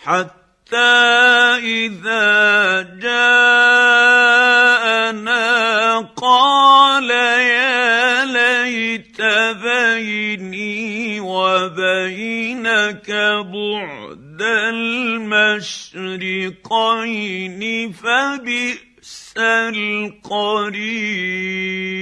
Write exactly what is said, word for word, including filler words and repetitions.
حتى إذا جاءنا قال يا ليت بيني وبينك بعد المشرقين فبئس القرين.